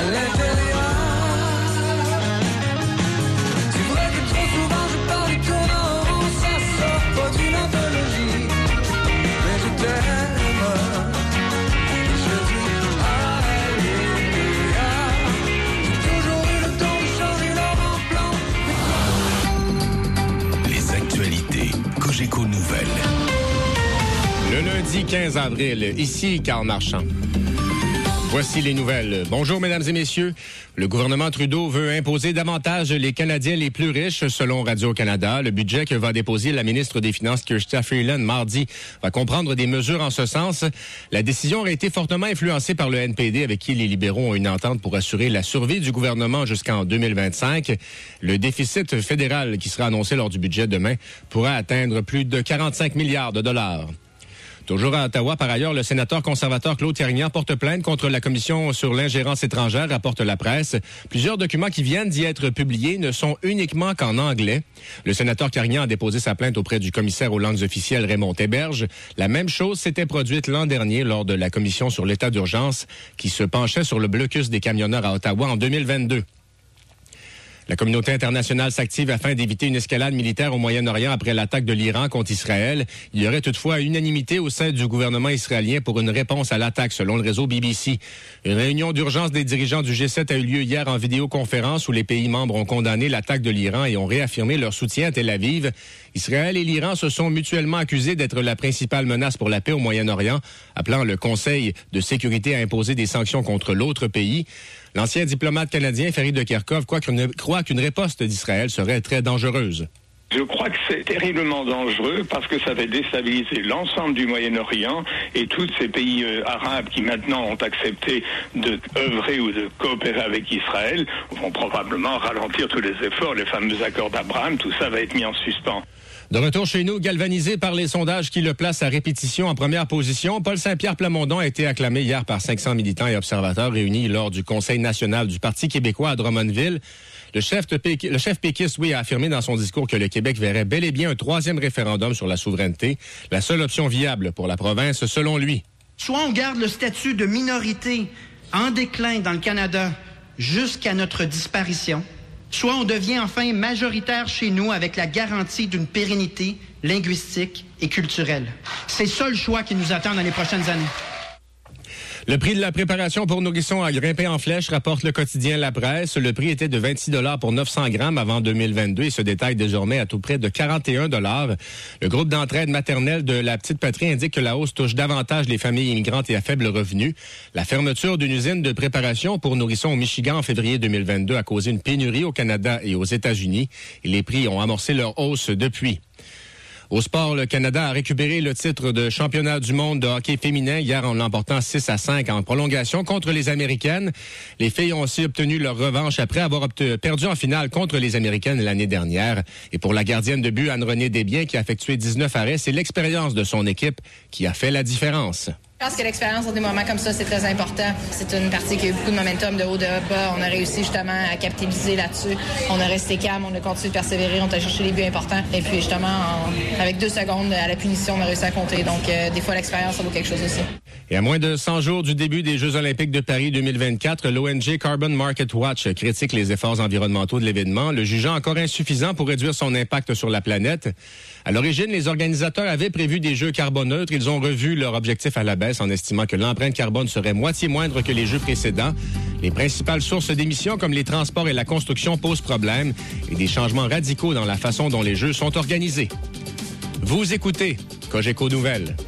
l'intérieur. C'est vrai que trop souvent je pars du tournant, ça sort pas d'une anthologie. Mais je t'aime, je dis alléluia. J'ai toujours eu le temps de changer leur plan. Les actualités Cogeco Nouvelles. Le lundi 15 avril, ici Karl Marchand. Voici les nouvelles. Bonjour, mesdames et messieurs. Le gouvernement Trudeau veut imposer davantage les Canadiens les plus riches, selon Radio-Canada. Le budget que va déposer la ministre des Finances, Chrystia Freeland, mardi, va comprendre des mesures en ce sens. La décision aurait été fortement influencée par le NPD, avec qui les libéraux ont une entente pour assurer la survie du gouvernement jusqu'en 2025. Le déficit fédéral qui sera annoncé lors du budget demain pourra atteindre plus de 45 milliards de dollars. Toujours à Ottawa, par ailleurs, le sénateur conservateur Claude Carignan porte plainte contre la Commission sur l'ingérence étrangère, rapporte la presse. Plusieurs documents qui viennent d'y être publiés ne sont uniquement qu'en anglais. Le sénateur Carignan a déposé sa plainte auprès du commissaire aux langues officielles Raymond Héberge. La même chose s'était produite l'an dernier lors de la Commission sur l'état d'urgence qui se penchait sur le blocus des camionneurs à Ottawa en 2022. La communauté internationale s'active afin d'éviter une escalade militaire au Moyen-Orient après l'attaque de l'Iran contre Israël. Il y aurait toutefois unanimité au sein du gouvernement israélien pour une réponse à l'attaque, selon le réseau BBC. Une réunion d'urgence des dirigeants du G7 a eu lieu hier en vidéoconférence où les pays membres ont condamné l'attaque de l'Iran et ont réaffirmé leur soutien à Tel Aviv. Israël et l'Iran se sont mutuellement accusés d'être la principale menace pour la paix au Moyen-Orient, appelant le Conseil de sécurité à imposer des sanctions contre l'autre pays. L'ancien diplomate canadien, Farid de Kerkhove, croit qu'une riposte d'Israël serait très dangereuse. Je crois que c'est terriblement dangereux parce que ça va déstabiliser l'ensemble du Moyen-Orient et tous ces pays arabes qui maintenant ont accepté d'œuvrer ou de coopérer avec Israël vont probablement ralentir tous les efforts, les fameux accords d'Abraham, tout ça va être mis en suspens. De retour chez nous, galvanisé par les sondages qui le placent à répétition en première position, Paul Saint-Pierre Plamondon a été acclamé hier par 500 militants et observateurs réunis lors du Conseil national du Parti québécois à Drummondville. Le chef péquiste, a affirmé dans son discours que le Québec verrait bel et bien un troisième référendum sur la souveraineté, la seule option viable pour la province, selon lui. Soit on garde le statut de minorité en déclin dans le Canada jusqu'à notre disparition, soit on devient enfin majoritaire chez nous avec la garantie d'une pérennité linguistique et culturelle. C'est ça le choix qui nous attend dans les prochaines années. Le prix de la préparation pour nourrissons a grimpé en flèche, rapporte le quotidien La Presse. Le prix était de 26 $ pour 900 grammes avant 2022 et se détaille désormais à tout près de 41 $. Le groupe d'entraide maternelle de la Petite Patrie indique que la hausse touche davantage les familles immigrantes et à faible revenu. La fermeture d'une usine de préparation pour nourrissons au Michigan en février 2022 a causé une pénurie au Canada et aux États-Unis et les prix ont amorcé leur hausse depuis. Au sport, le Canada a récupéré le titre de championnat du monde de hockey féminin hier en l'emportant 6-5 en prolongation contre les Américaines. Les filles ont aussi obtenu leur revanche après avoir perdu en finale contre les Américaines l'année dernière. Et pour la gardienne de but, Anne-Renée Desbiens, qui a effectué 19 arrêts, c'est l'expérience de son équipe qui a fait la différence. Je pense que l'expérience dans des moments comme ça, c'est très important. C'est une partie qui a eu beaucoup de momentum de haut, de bas. On a réussi justement à capitaliser là-dessus. On a resté calme, on a continué de persévérer, on a cherché les buts importants. Et puis justement, avec 2 secondes à la punition, on a réussi à compter. Donc des fois, l'expérience, ça vaut quelque chose aussi. Et à moins de 100 jours du début des Jeux olympiques de Paris 2024, l'ONG Carbon Market Watch critique les efforts environnementaux de l'événement, le jugeant encore insuffisant pour réduire son impact sur la planète. À l'origine, les organisateurs avaient prévu des Jeux carboneutres. Ils ont revu leur objectif à la baisse en estimant que l'empreinte carbone serait moitié moindre que les Jeux précédents. Les principales sources d'émissions, comme les transports et la construction, posent problème et des changements radicaux dans la façon dont les Jeux sont organisés. Vous écoutez Cogeco Nouvelles.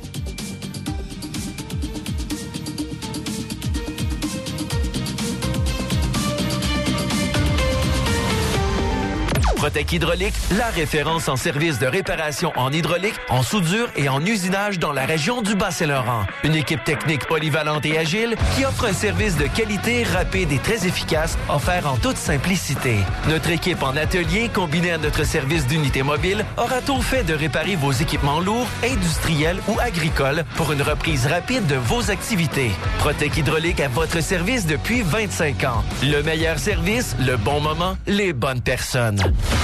Protec Hydraulique, la référence en service de réparation en hydraulique, en soudure et en usinage dans la région du Bas-Saint-Laurent. Une équipe technique polyvalente et agile qui offre un service de qualité rapide et très efficace offert en toute simplicité. Notre équipe en atelier, combinée à notre service d'unité mobile, aura tout fait de réparer vos équipements lourds, industriels ou agricoles pour une reprise rapide de vos activités. Protec Hydraulique à votre service depuis 25 ans. Le meilleur service, le bon moment, les bonnes personnes.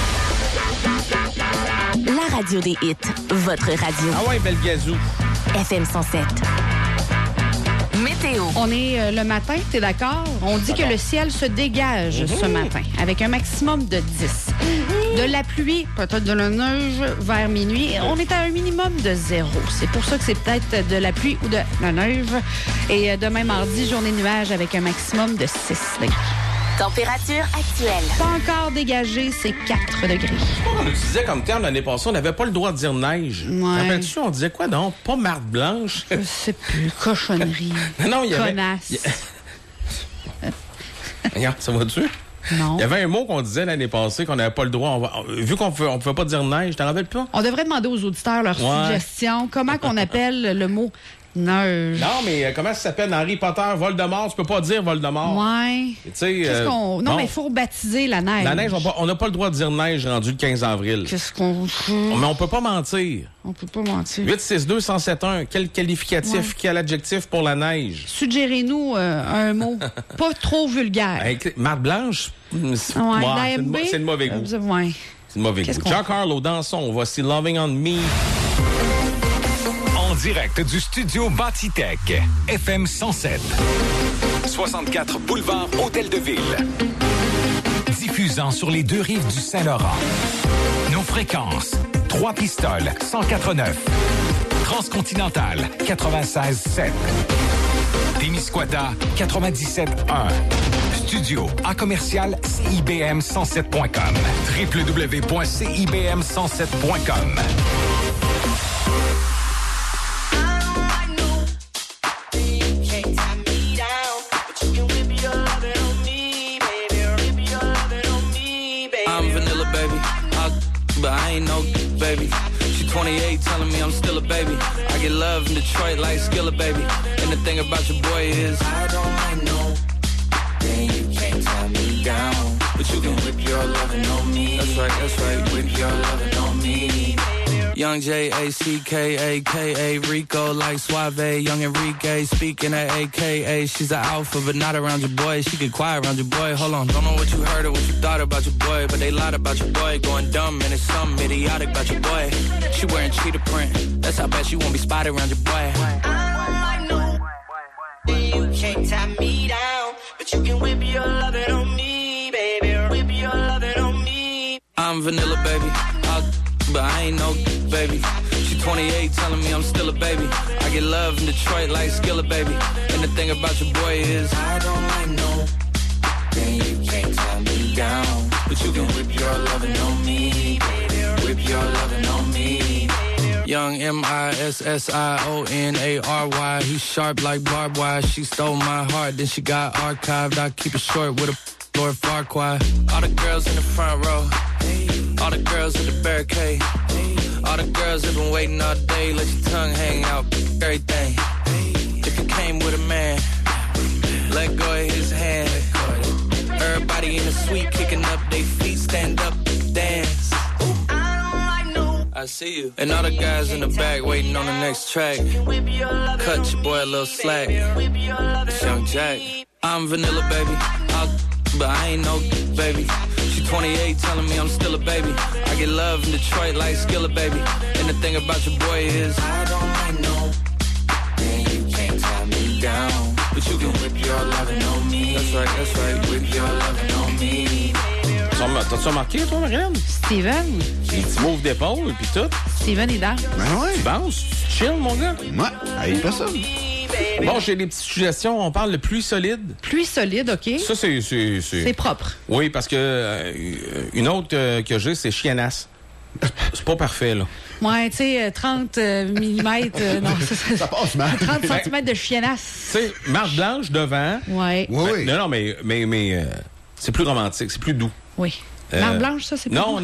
La radio des hits, votre radio. Ah ouais, bel gazou. FM 107. Météo. On est le matin, t'es d'accord? On dit que le ciel se dégage ce matin avec un maximum de 10. De la pluie, peut-être de la neige vers minuit. On est à un minimum de 0. C'est pour ça que c'est peut-être de la pluie ou de la neige. Et demain mardi, journée de nuages avec un maximum de 6 degrés. Température actuelle. Pas encore dégagé, c'est 4 degrés. On utilisait comme terme l'année passée, on n'avait pas le droit de dire neige. Ouais. Rappelles-tu, on disait quoi donc? Pas marde blanche? Je sais plus. Cochonnerie. Non, il y avait... Connasse. Regarde, ça va-tu? Non. Il y avait un mot qu'on disait l'année passée qu'on n'avait pas le droit. Vu qu'on ne pouvait pas dire neige, t'en rappelles pas? On devrait demander aux auditeurs leurs suggestions. Comment qu'on appelle le mot neige? Non, mais comment ça s'appelle? Harry Potter, Voldemort, tu peux pas dire Voldemort. Ouais. Tu sais, Qu'est-ce qu'on... Non, mais il faut baptiser la neige. La neige, on n'a pas le droit de dire neige rendu le 15 avril. Qu'est-ce qu'on fait? Mais on peut pas mentir. On peut pas mentir. 862-1071, quel qualificatif, quel adjectif pour la neige? Suggérez-nous un mot pas trop vulgaire. Marde blanche? C'est de mauvais goût. Ouais. C'est de mauvais goût. Jack Harlow, dansons. Voici Loving on Me. En direct du studio Bâtitech, FM 107. 64 boulevard Hôtel de Ville. Diffusant sur les deux rives du Saint-Laurent. Nos fréquences, 3 pistoles, 104.9. Transcontinental, 96.7. Témiscouata, 97.1. Studio à commercial CIBM107.com. www.cibm107.com. I'm vanilla, baby. But I ain't no baby. She 28, telling me I'm still a baby. I get love in Detroit like Skilla, baby. And the thing about your boy is I don't like no. Then you can't tie me down. But you can whip your lovin' on me. That's right. Whip your lovin' on me. Young J-A-C-K-A-K-A Rico like Suave, young Enrique speaking at AKA. She's an alpha but not around your boy. She get quiet around your boy. Hold on, don't know what you heard or what you thought about your boy, but they lied about your boy. Going dumb and it's something idiotic about your boy. She wearing cheetah print. That's how bad she won't be spotted around your boy. I know you can't tie me down, but you can whip your lovin' on me, baby. Whip your lovin' on me. I'm vanilla, baby. But I ain't no baby. She 28, telling me I'm still a baby. I get love in Detroit like Skilla, baby. And the thing about your boy is I don't like no. Then you can't tie me down. But you can whip your lovin' on me. Whip your lovin' on me. Young M-I-S-S-I-O-N-A-R-Y. He's sharp like barbed wire. She stole my heart, then she got archived. I keep it short with a Lord Farquaad. All the girls in the front row. All the girls at the barricade. All the girls have been waiting all day. Let your tongue hang out, everything. If you came with a man, let go of his hand. Everybody in the suite kicking up their feet, stand up, dance. I see you. And all the guys in the back waiting on the next track. Cut your boy a little slack. It's Young Jack. I'm vanilla, baby. But I ain't no baby. She 28, telling me I'm still a baby. I get love in Detroit like Skilla, baby. And the thing about your boy is I don't like no. Then you can't tie me down. But you can whip your lovin' on me. That's right. Whip your lovin' on me. T'as-tu remarqué, toi, Marianne? Steven. Les petits moves d'épaule puis tout. Steven, il danse. Ben ouais. Tu danses? Tu chill, mon gars? Ouais, il pas ça. Bon, j'ai des petites suggestions. On parle de pluie solide. Pluie solide, OK. Ça, c'est... C'est propre. Oui, parce que une autre que j'ai, c'est chiennasse. C'est pas parfait, là. Ouais, tu sais, 30 mm, non, ça passe mal. 30 cm de chiennasse. Tu sais, marque blanche devant. Ouais. Oui. Non, mais c'est plus romantique, c'est plus doux. Oui. Marque blanche, ça, c'est pas Non.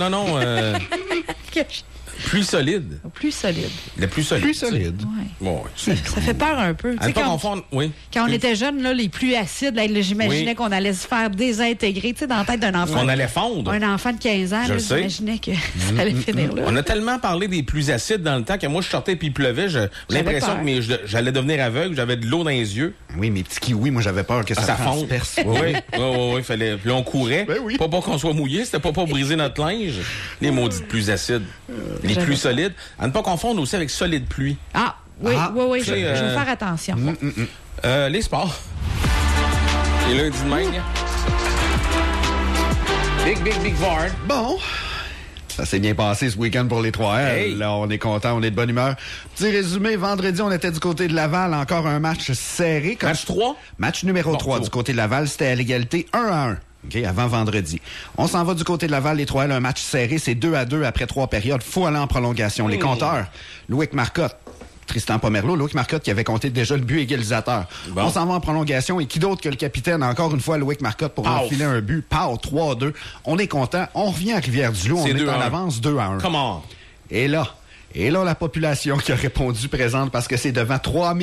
Plus solide. Plus solide. Le plus solide. Plus solide. Ouais. Bon, ça fait peur un peu. À ne pas confondre, oui. Quand on était jeunes, là, les pluies acides, là, j'imaginais qu'on allait se faire désintégrer, tu sais, dans la tête d'un enfant. On allait fondre. Un enfant de 15 ans, j'imaginais que ça allait finir là. On a tellement parlé des pluies acides dans le temps que moi, je sortais puis il pleuvait. J'ai l'impression que j'allais devenir aveugle, j'avais de l'eau dans les yeux. Oui, mes petits kiwis, moi, j'avais peur que ça transperce. Oui, fallait. Puis on courait. Ben oui. Pas qu'on soit mouillé, c'était pas pour briser notre linge. Les maudites pluies acides. Les pluies solides. À ne pas confondre aussi avec solide pluie. Oui, je vais faire attention. Les sports. Les lundis de même. Big Vard. Bon. Ça s'est bien passé ce week-end pour les 3L. Hey. Là, on est content, on est de bonne humeur. Petit résumé, vendredi, on était du côté de Laval. Encore un match serré. Match 3? Match numéro 3 du côté de Laval. C'était à l'égalité 1-1. OK, avant vendredi. On s'en va du côté de Laval, les 3L, un match serré. C'est 2-2 après 3 périodes. Faut aller en prolongation. Les compteurs, Loïc Marcotte, Tristan Pomerleau, Loïc Marcotte qui avait compté déjà le but égalisateur. Bon. On s'en va en prolongation et qui d'autre que le capitaine, encore une fois, Loïc Marcotte pour enfiler un but. Pow, 3-2. On est content. On revient à Rivière-du-Loup. On est en avance 2-1. Comment? Et là, la population qui a répondu présente parce que c'est devant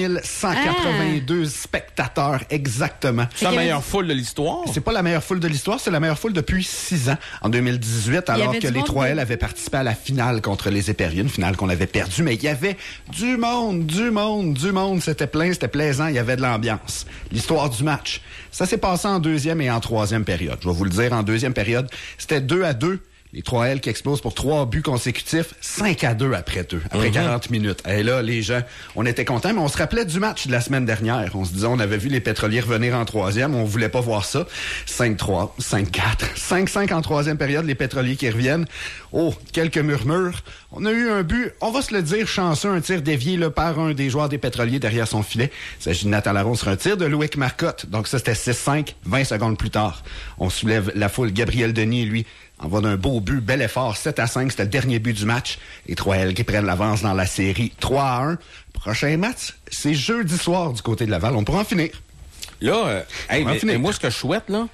3182 spectateurs exactement. C'est la meilleure foule de l'histoire? C'est pas la meilleure foule de l'histoire, c'est la meilleure foule depuis 6 ans, en 2018, alors que les 3L avaient participé à la finale contre les Épérieux, une finale qu'on avait perdue, mais il y avait du monde, c'était plein, c'était plaisant, il y avait de l'ambiance. L'histoire du match, ça s'est passé en deuxième et en troisième période. Je vais vous le dire, en deuxième période, c'était 2-2. Les 3L qui explosent pour 3 buts consécutifs, 5-2 après 40 minutes. Et là, les gens, on était contents, mais on se rappelait du match de la semaine dernière. On se disait, on avait vu les Pétroliers revenir en troisième, on voulait pas voir ça. 5-3, 5-4, 5-5 en troisième période, les Pétroliers qui reviennent. Oh, quelques murmures. On a eu un but, on va se le dire, chanceux, un tir dévié là, par un des joueurs des Pétroliers derrière son filet. Il s'agit de Nathan Larose sur un tir de Loïc Marcotte. Donc ça, c'était 6-5, 20 secondes plus tard. On soulève la foule. Gabriel Denis, lui, envoie d'un beau but, bel effort, 7-5, c'était le dernier but du match. Les 3L qui prennent l'avance dans la série 3-1. Prochain match, c'est jeudi soir du côté de Laval. On pourra en finir. Là, mais moi, ce que je souhaite, là,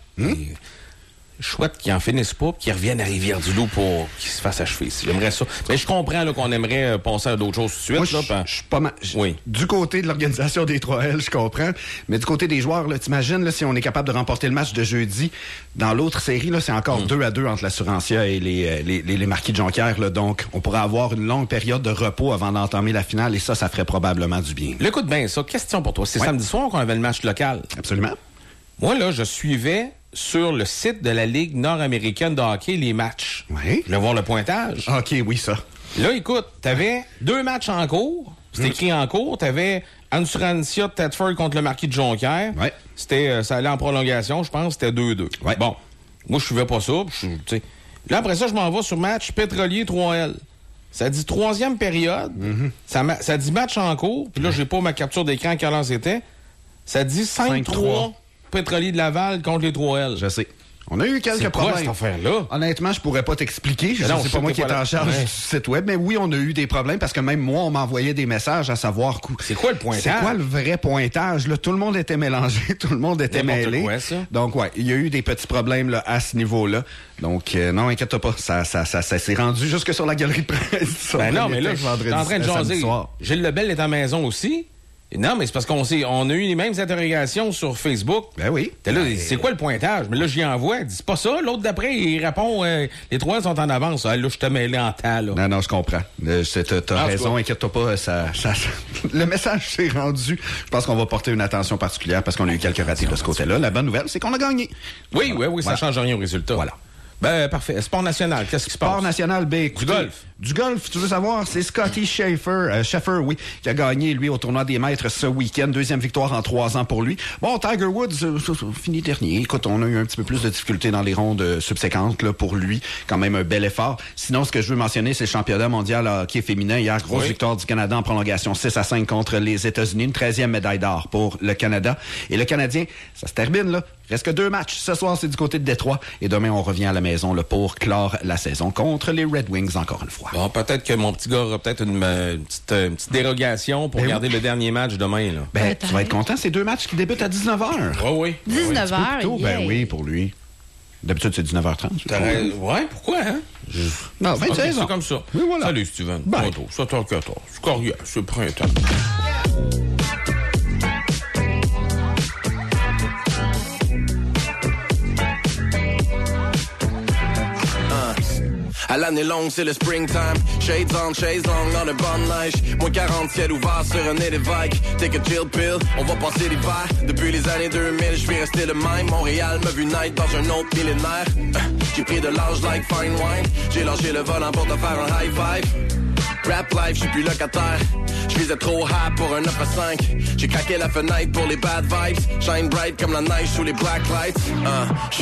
je souhaite qu'ils en finissent pas, qu'ils reviennent à Rivière-du-Loup pour qu'ils se fassent achever. J'aimerais ça. Mais je comprends là, qu'on aimerait passer à d'autres choses tout de suite. Moi, je suis pas mal. Oui. Du côté de l'organisation des 3L, je comprends. Mais du côté des joueurs, là, t'imagines là, si on est capable de remporter le match de jeudi, dans l'autre série, là, c'est encore 2-2 entre l'Assurantia et les Marquis de Jonquière. Là, donc, on pourrait avoir une longue période de repos avant d'entamer la finale et ça ferait probablement du bien. Là, écoute bien ça. Question pour toi. C'est samedi soir qu'on avait le match local. Absolument. Moi, là, je suivais sur le site de la Ligue nord-américaine de hockey les matchs. Oui. Je voulais voir le pointage. OK, oui, ça. Là, écoute, t'avais 2 matchs en cours. C'était écrit en cours. T'avais Ansurantia Thetford contre le Marquis de Jonquière. Ouais. C'était, ça allait en prolongation, je pense. C'était 2-2. Ouais. Bon. Moi, je suivais pas ça. Là, après ça, je m'en vais sur match Pétrolier 3L. Ça dit 3e période. Ça dit match en cours. Puis là, j'ai pas ma capture d'écran à quelle heure c'était. Ça dit 5-3. Pétrolier de Laval contre les 3L. Je sais. On a eu quelques problèmes. Cette affaire-là? Honnêtement, je pourrais pas t'expliquer. C'est pas moi qui est en charge du site web. Mais oui, on a eu des problèmes parce que même moi, on m'envoyait des messages à savoir... C'est quoi le pointage? C'est quoi le vrai pointage? Là, tout le monde était mélangé. Tout le monde était mêlé. Quoi, ça? Donc, ouais, il y a eu des petits problèmes là, à ce niveau-là. Donc, non, inquiète-toi pas. Ça s'est rendu jusque sur la galerie de presse. Non, mais là, je suis en train de jaser. Gilles Lebel est à la maison aussi. Non, mais c'est parce qu'on a eu les mêmes interrogations sur Facebook. Ben oui. Là, c'est quoi le pointage? Mais là, j'y envoie. Il dit, c'est pas ça. L'autre d'après, il répond, les 3 sont en avance. Là, je te mêlé en temps, là. Non, je comprends. T'as raison, inquiète-toi pas. Le message s'est rendu. Je pense qu'on va porter une attention particulière parce qu'on a eu quelques ratés de ce côté-là. La bonne nouvelle, c'est qu'on a gagné. Oui, ça change rien au résultat. Voilà. Ben, parfait. Sport national, qu'est-ce qui se passe? Sport national, du golf. Du golf, tu veux savoir, c'est Scotty Scheffler, qui a gagné, lui, au tournoi des maîtres ce week-end. 2e victoire en 3 ans pour lui. Bon, Tiger Woods, fini dernier. Écoute, on a eu un petit peu plus de difficultés dans les rondes subséquentes là, pour lui. Quand même un bel effort. Sinon, ce que je veux mentionner, c'est le championnat mondial hockey féminin. Hier, grosse victoire du Canada en prolongation 6-5 contre les États-Unis. Une 13e médaille d'or pour le Canada. Et le Canadien, ça se termine, là. Reste que 2 matchs. Ce soir, c'est du côté de Détroit. Et demain, on revient à la maison là, pour clore la saison contre les Red Wings encore une fois. Bon, peut-être que mon petit gars aura peut-être une petite dérogation pour regarder le dernier match demain. Là. Tu vas être content. C'est 2 matchs qui débutent à 19h. Oui. 19h, Ben oui, pour lui. D'habitude, c'est 19h30. Ouais, pourquoi, hein? Non, 26 ans. C'est comme ça. Oui, voilà. Salut, Steven. Bye. 7h14. C'est coriace, c'est le printemps. À l'année longue, c'est le springtime. Shades on, chaise longue, on a bonne neige. Moins 40, ciel ouvert sur un nez d'évêque. Take a chill pill, on va passer l'hiver. Depuis les années 2000, je vais rester le même. Montréal m'a vu naître dans un autre millénaire. J'ai pris de l'âge like fine wine. J'ai lâché le volant pour te faire un high five. Rap life, j'suis plus locataire. Je visais trop high pour un 9 à 5. J'ai craqué la fenêtre pour les bad vibes. Shine bright comme la neige sous les black lights.